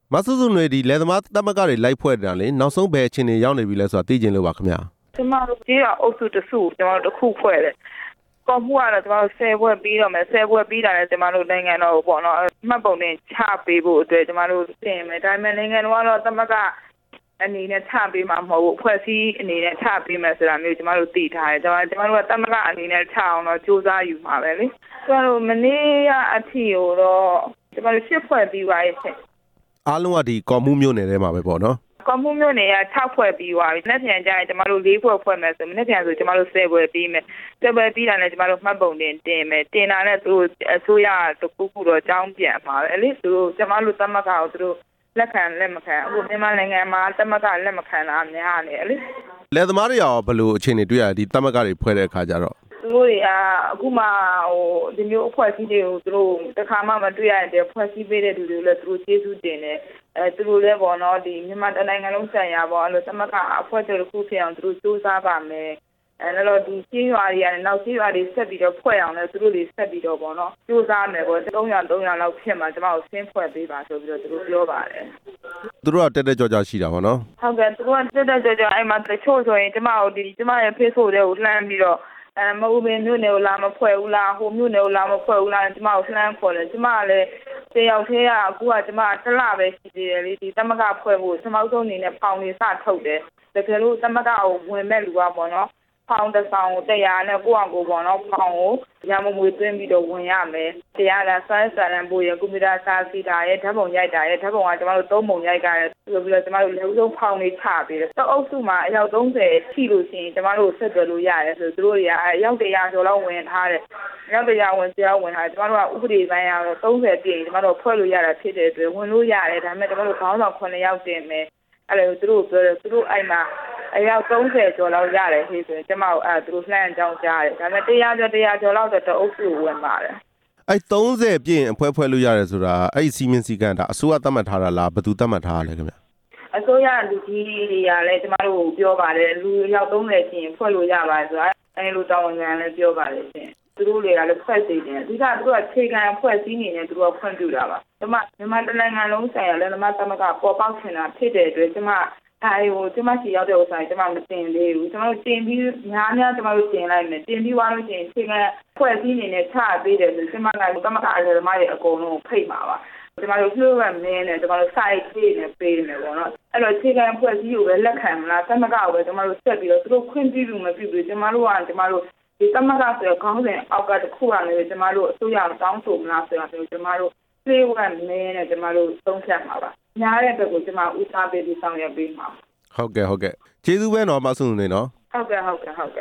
မဆုစုတွေဒီလယ်သမားသမဂ္ဂတွေလိုက်ဖွဲ့တာလေနောက်ဆုံးဘယ်အချိန်တွေရောက်နေပြီလဲဆိုတာသိချင်လို့ပါခင်ဗျာကျမတို့ကြေးရအုပ်စုတစုကျမတို့တစ်ခုဖွဲ့တယ်ကော်မှုကတော့ကျမတို့10ဘွဲ့ပြီးတော့မယ်10ဘွဲ့ပြီးတာလည်းကျမတို့နိုင်ငံတော်ကိုပေါ့နော်မှတ်ပုံတင်ချပေးဖို့အတွက်ကျမတို့တင်မယ်ဒါပေမဲ့နိုင်ငံတော်ကတော့သမဂ္ဂအနေနဲ့ချပေးမှာမဟုတ်ဘူးဖွဲ့စည်းအနေနဲ့ချပေးမယ်ဆိုတာမျိုးကျမတို့သိထားတယ်ကျမတို့ကသမဂ္ဂအနေနဲ့ချအောင်တော့စူးစမ်းယူမှာပဲလေကျမတို့မနေ့ကအထိကိုတော့ကျမတို့10ဖွဲ့ပြီးပါရဲ့ချက်အားလုံးကဒီကော်မှုမြို့နယ်ထဲမှာပဲပေါ့နော်ကော်မှုမြို့နယ်က6ဖွဲ့ပြီးသွားပြီလက်ပြန်ကြရင်ကျမတို့4ဖွဲ့ဖွဲ့မယ်ဆိုလက်ပြန်ဆိုကျမတို့10ဖွဲ့ပြီးမယ်10ဖွဲ့ပြီးတာနဲ့ကျမတို့မှတ်ပုံတင်မယ်တင်တာနဲ့သူအစိုးရတခုခုတော့ကြောင်းပြန်ပါပဲလေသူကျမတို့သမဂ္ဂကိုသူတို့လက်ခံလက်မခံအခုမြန်မာနိုင်ငံမှာသမဂ္ဂလက်မခံတာများနေလေလယ်သမားတွေရောဘယ်လိုအခြေအနေတွေ့ရဒီသမဂ္ဂတွေဖွဲ့တဲ့အခါကျတော့သူတို့တွေကအခုမှဒီမျိုးအဖွဲ့အစည်းတွေကိုသူတို့တစ်ခါမှမတွေ့ရတဲ့ဖွဲ့စည်းပေးတဲ့လူတွေလည်းသူတို့ကျေးဇူးတင်တယ်သူတို့လည်းပေါ့နော်ဒီမြန်မာနိုင်ငံလုံးဆိုင်ရာပေါ့အဲ့လိုသမဂ္ဂအဖွဲ့တွေတစ်ခုဖြစ်အောင်သူတို့စူးစမ်းပါမယ်အဲ့တော့ဒီကြေးရွာတွေကနေနောက်ကြေးရွာတွေဆက်ပြီးတော့ဖွဲ့အောင်လည်းသူတို့တွေဆက်ပြီးတော့ပေါ့နော်စူးစမ်းမယ်ပေါ့300လောက်ဖြစ်မှာကျွန်တော်ဆင်းဖွဲ့ပေးပါဆိုပြီးတော့သူတို့ပြောပါတယ်သူတို့ကတက်ကြောရှိတာပေါ့နော်ဟုတ်ကဲ့သူတို့ကတက်ကြောအဲ့မှာတချို့ဆိုရင်ကျွန်မတို့ဒီကျွန်မရဲ့ Facebook တွေကိုလှမ်းပြီးတော့မဟုတ်ဘဲမြို့နယ်ကိုလာမဖွဲ့ဘူးလားဟိုမြို့နယ်ကိုလာမဖွဲ့ဘူးလားကျွန်မကိုလှမ်းခေါ်တယ်ကျွန်မကလည်းတယောက်သေးကအခုကကျွန်မတစ်လပဲရှိသေးတယ်လေဒီသမဂ္ဂဖွဲ့ဖို့ကျွန်မအုပ်စုအနေနဲ့ဖောင်နေစထုတ်တယ်တကယ်လို့သမဂ္ဂကိုဝင်မဲ့လူကပေါ့နော်ဖောင်တစ်ဆောင်ကို100နဲ့ကိုယ့်အကိုပေါ့နော်ဖောင်ကိုရမငွေသွင်းပြီးတော့ဝင်ရမယ်တရားလားစာရေးစာတမ်းပို့ရကွန်ပျူတာစာစီတာရဲ့ဓာတ်ပုံရိုက်တာရဲ့ဓာတ်ပုံကကျွန်တော်တို့3ပုံရိုက်ကြတယ်ဆိုပြီးတော့ကျွန်တော်တို့လက်ဆုံးဖောင်လေးချပေးတယ်အုပ်စုမှာအယောက်30ရှိလို့ရှိရင်ကျွန်တော်တို့ဆက်သွယ်လို့ရတယ်ဆိုသူတို့တွေကအယောက်100ကျော်လောက်ဝင်ထားတယ်အယောက်100ဝင်တရားဝင်ထားတယ်ကျွန်တော်တို့ကဥပဒေပိုင်းရတော့30ပြည့်ကျွန်တော်တို့ဖွဲ့လို့ရတာဖြစ်တဲ့အတွက်ဝင်လို့ရတယ်ဒါပေမဲ့ကျွန်တော်တို့ခေါင်းဆောင်9ယောက်တင်မယ်အဲ့လိုသူတို့ပြောတယ်သူတို့အဲ့မှာအယောက်30ကျော်လောက်ရတယ်ဟေ့ဆိုရင်ကျမတို့သူတို့လှမ်းအကြောင်းကြားတယ်ဒါပေမဲ့100ကျော်လောက်တော့တအုပ်စုဝင်ပါတယ်အဲ့30ပြည့်အဖွဲ့လို့ရတယ်ဆိုတာအဲ့စီမင်းစီကံဒါအစိုးရသတ်မှတ်ထားတာလားဘယ်သူသတ်မှတ်ထားရလဲခင်ဗျအစိုးရလူကြီးတွေကလည်းကျမတို့ပြောပါတယ်လူယောက်30ချင်းဖွဲ့လို့ရပါတယ်ဆိုတာအဲ့လိုတောင်းဝန်ခံလည်းပြောပါတယ်ရှင်သူတို့တွေကလည်းဖွဲ့စီတယ်ဒီကသူတို့ကခြေခံဖွဲ့စည်းနေတယ်သူတို့ကဖွင့်ပြတာပါမြန်မာနိုင်ငံလုံးဆိုင်ရာလည်းသမဂ္ဂပေါ်ပေါက်နေတာဖြစ်တဲ့အတွက်ကျမကျမရှိရောက်တဲ့ဥစ္စာကျမမတင်သေးဘူးကျွန်တော်တို့တင်ပြီးများကျွန်တော်တို့တင်လိုက်မယ်တင်ပြီးသွားလို့ရှိရင်ခြေခံဖွဲ့စည်းနေနဲ့ချပေးတယ်ဆိုကျမကသမဂ္ဂအရသမားတွေအကုန်လုံးဖိတ်မှာပါကျွန်တော်တို့လှုပ်ရမင်းနဲ့ကျွန်တော်တို့ site ပေးနေပေးနေပေါ့နော်အဲ့တော့ခြေခံဖွဲ့စည်းကိုပဲလက်ခံမလားသမဂ္ဂကိုပဲကျွန်တော်တို့ဆက်ပြီးတော့သူတို့ခွင့်ပြုလို့မပြုဘူးကျွန်တော်တို့ဒီသမဂ္ဂဆိုခေါင်းစဉ်အောက်ကတစ်ခုကနေကျွန်တော်တို့အစိုးရတောင်းဆိုမလားဆိုတာမျိုးကျွန်တော်တို့လှုပ်ရမင်းနဲ့ကျွန်တော်တို့သုံးဖြတ်မှာပါညားတဲ့ဘက်ကိုကျွန်မဦးစားပေးပြီးဆောင်ရွက်ပေးမှာဟုတ်ကဲ့ကျေးဇူးပဲနော်မဆုနေနော်ဟုတ်ကဲ့